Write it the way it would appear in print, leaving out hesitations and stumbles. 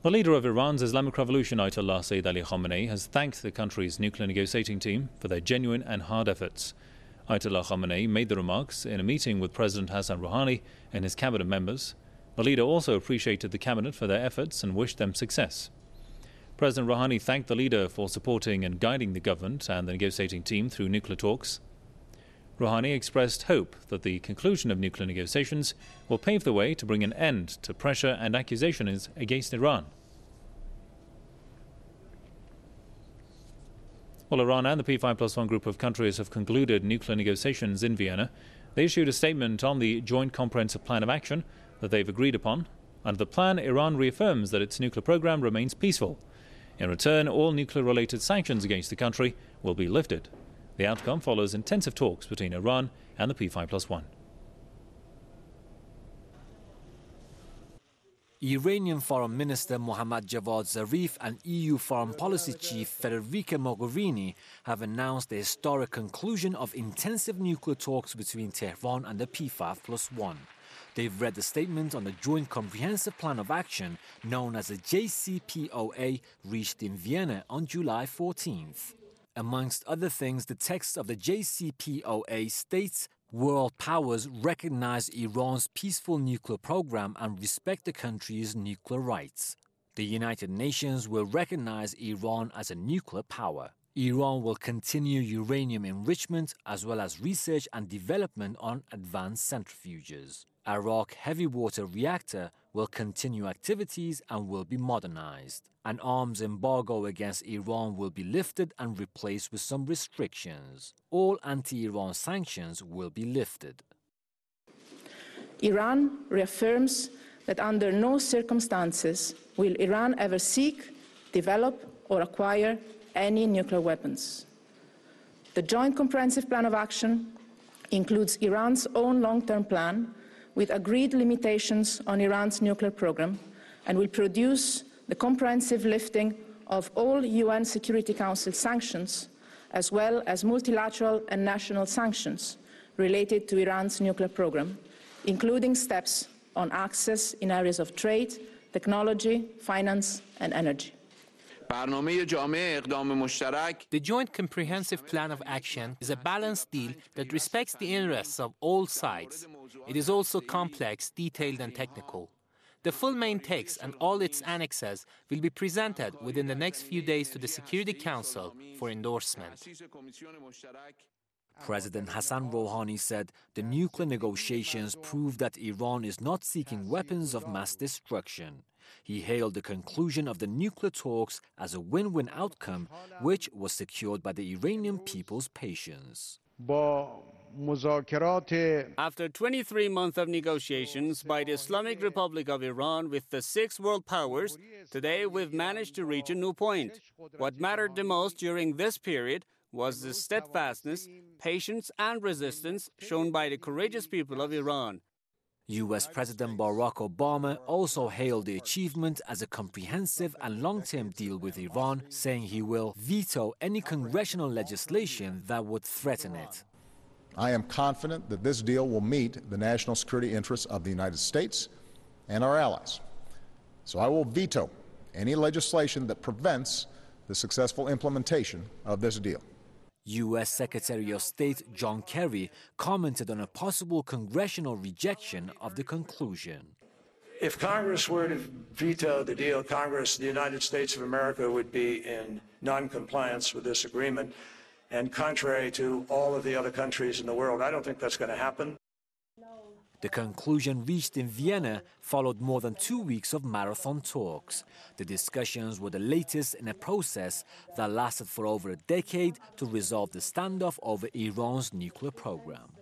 The leader of Iran's Islamic Revolution, Ayatollah Sayyid Ali Khamenei, has thanked the country's nuclear negotiating team for their genuine and hard efforts. Ayatollah Khamenei made the remarks in a meeting with President Hassan Rouhani and his cabinet members. The leader also appreciated the cabinet for their efforts and wished them success. President Rouhani thanked the leader for supporting and guiding the government and the negotiating team through nuclear talks. Rouhani expressed hope that the conclusion of nuclear negotiations will pave the way to bring an end to pressure and accusations against Iran. Well, Iran and the P5+1 group of countries have concluded nuclear negotiations in Vienna. They issued a statement on the Joint Comprehensive Plan of Action that they've agreed upon. Under the plan, Iran reaffirms that its nuclear program remains peaceful. In return, all nuclear-related sanctions against the country will be lifted. The outcome follows intensive talks between Iran and the P5+1. Iranian Foreign Minister Mohammad Javad Zarif and EU Foreign Policy Chief Federica Mogherini have announced the historic conclusion of intensive nuclear talks between Tehran and the P5+1. They've read the statement on the Joint Comprehensive Plan of Action, known as the JCPOA, reached in Vienna on July 14th. Amongst other things, the text of the JCPOA states world powers recognize Iran's peaceful nuclear program and respect the country's nuclear rights. The United Nations will recognize Iran as a nuclear power. Iran will continue uranium enrichment as well as research and development on advanced centrifuges. Arak heavy water reactor will continue activities and will be modernized. An arms embargo against Iran will be lifted and replaced with some restrictions. All anti-Iran sanctions will be lifted. Iran reaffirms that under no circumstances will Iran ever seek, develop or acquire any nuclear weapons. The Joint Comprehensive Plan of Action includes Iran's own long-term plan with agreed limitations on Iran's nuclear program and will produce the comprehensive lifting of all UN Security Council sanctions, as well as multilateral and national sanctions related to Iran's nuclear program, including steps on access in areas of trade, technology, finance and energy. The Joint Comprehensive Plan of Action is a balanced deal that respects the interests of all sides. It is also complex, detailed and technical. The full main text and all its annexes will be presented within the next few days to the Security Council for endorsement. President Hassan Rouhani said the nuclear negotiations prove that Iran is not seeking weapons of mass destruction. He hailed the conclusion of the nuclear talks as a win-win outcome, which was secured by the Iranian people's patience. After 23 months of negotiations by the Islamic Republic of Iran with the 6 world powers, today we've managed to reach a new point. What mattered the most during this period was the steadfastness, patience and resistance shown by the courageous people of Iran. U.S. President Barack Obama also hailed the achievement as a comprehensive and long-term deal with Iran, saying he will veto any congressional legislation that would threaten it. I am confident that this deal will meet the national security interests of the United States and our allies. So I will veto any legislation that prevents the successful implementation of this deal. U.S. Secretary of State John Kerry commented on a possible congressional rejection of the conclusion. If Congress were to veto the deal, Congress, the United States of America, would be in non-compliance with this agreement and contrary to all of the other countries in the world. I don't think that's going to happen. The conclusion reached in Vienna followed more than 2 weeks of marathon talks. The discussions were the latest in a process that lasted for over a decade to resolve the standoff over Iran's nuclear program.